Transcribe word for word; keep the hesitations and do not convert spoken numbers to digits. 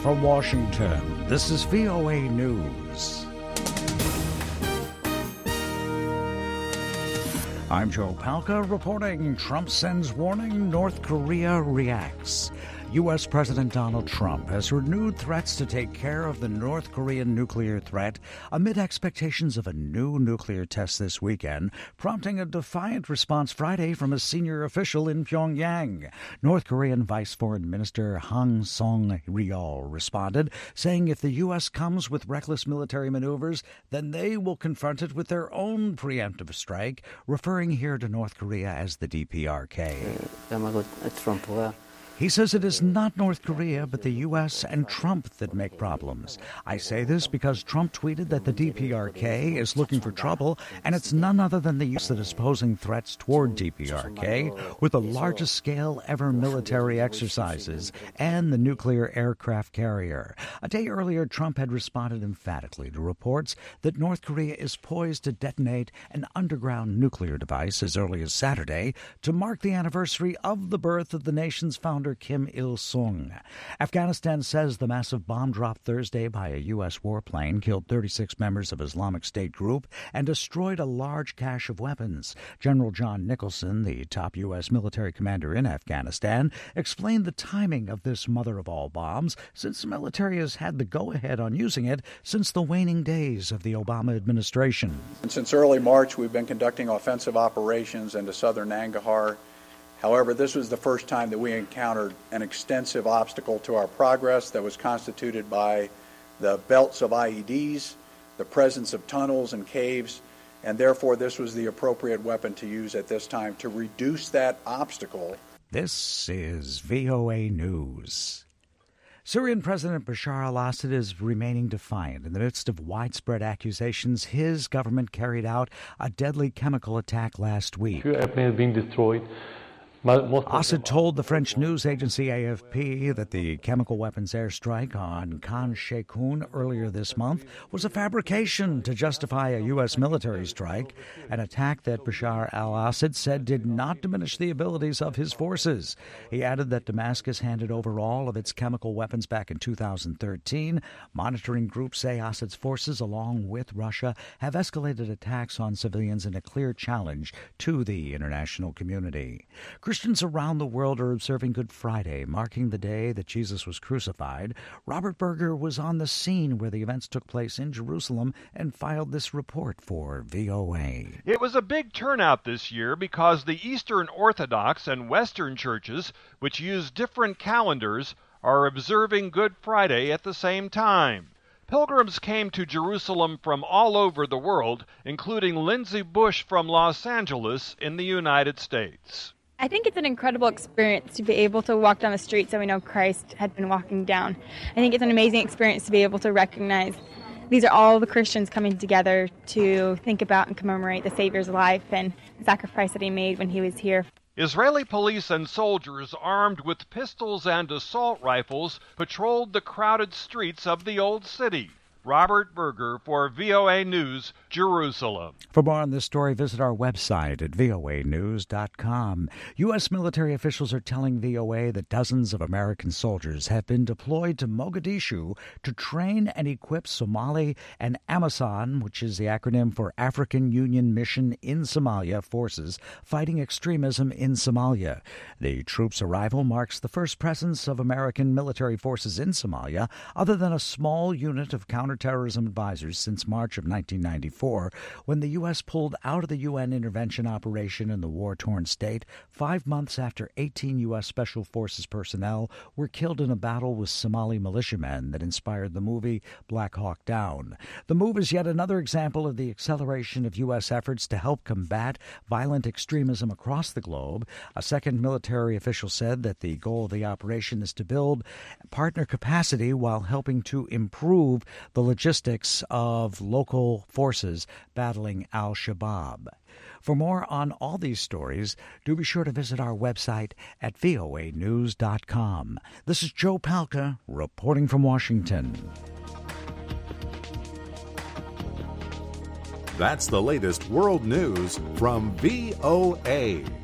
from Washington, this is V O A News. I'm Joe Palca reporting Trump sends warning, North Korea reacts. U S. President Donald Trump has renewed threats to take care of the North Korean nuclear threat amid expectations of a new nuclear test this weekend, prompting a defiant response Friday from a senior official in Pyongyang. North Korean Vice Foreign Minister Hang Song-ryol responded, saying if the U S comes with reckless military maneuvers, then they will confront it with their own preemptive strike, referring here to North Korea as the D P R K. He says it is not North Korea, but the U S and Trump that make problems. I say this because Trump tweeted that the D P R K is looking for trouble, and it's none other than the U S that is posing threats toward D P R K with the largest scale ever military exercises and the nuclear aircraft carrier. A day earlier, Trump had responded emphatically to reports that North Korea is poised to detonate an underground nuclear device as early as Saturday to mark the anniversary of the birth of the nation's founder, Kim Il-sung. Afghanistan says the massive bomb drop Thursday by a U S warplane killed thirty-six members of Islamic State group and destroyed a large cache of weapons. General John Nicholson, the top U S military commander in Afghanistan, explained the timing of this mother of all bombs, since the military has had the go-ahead on using it since the waning days of the Obama administration. And since early March, we've been conducting offensive operations into southern Nangarhar. However, this was the first time that we encountered an extensive obstacle to our progress that was constituted by the belts of I E Ds, the presence of tunnels and caves, and therefore this was the appropriate weapon to use at this time to reduce that obstacle. This is V O A News. Syrian President Bashar al-Assad is remaining defiant in the midst of widespread accusations his government carried out a deadly chemical attack last week. Few airplanes being destroyed. Assad told the French news agency A F P that the chemical weapons airstrike on Khan Sheikhoun earlier this month was a fabrication to justify a U S military strike, an attack that Bashar al-Assad said did not diminish the abilities of his forces. He added that Damascus handed over all of its chemical weapons back in two thousand thirteen. Monitoring groups say Assad's forces, along with Russia, have escalated attacks on civilians in a clear challenge to the international community. Christians around the world are observing Good Friday, marking the day that Jesus was crucified. Robert Berger was on the scene where the events took place in Jerusalem and filed this report for V O A. It was a big turnout this year because the Eastern Orthodox and Western churches, which use different calendars, are observing Good Friday at the same time. Pilgrims came to Jerusalem from all over the world, including Lindsay Bush from Los Angeles in the United States. I think it's an incredible experience to be able to walk down the streets that we know Christ had been walking down. I think it's an amazing experience to be able to recognize these are all the Christians coming together to think about and commemorate the Savior's life and the sacrifice that he made when he was here. Israeli police and soldiers armed with pistols and assault rifles patrolled the crowded streets of the Old City. Robert Berger for V O A News, Jerusalem. For more on this story, visit our website at V O A news dot com. U S military officials are telling V O A that dozens of American soldiers have been deployed to Mogadishu to train and equip Somali and AMISOM, which is the acronym for African Union Mission in Somalia forces fighting extremism in Somalia. The troops' arrival marks the first presence of American military forces in Somalia, other than a small unit of counter counterterrorism advisors since March of nineteen ninety-four, when the U S pulled out of the U N intervention operation in the war-torn state, five months after eighteen U S Special Forces personnel were killed in a battle with Somali militiamen that inspired the movie Black Hawk Down. The move is yet another example of the acceleration of U S efforts to help combat violent extremism across the globe. A second military official said that the goal of the operation is to build partner capacity while helping to improve the logistics of local forces battling al-Shabaab. For more on all these stories, do be sure to visit our website at V O A news dot com. This is Joe Palca reporting from Washington. That's the latest world news from V O A.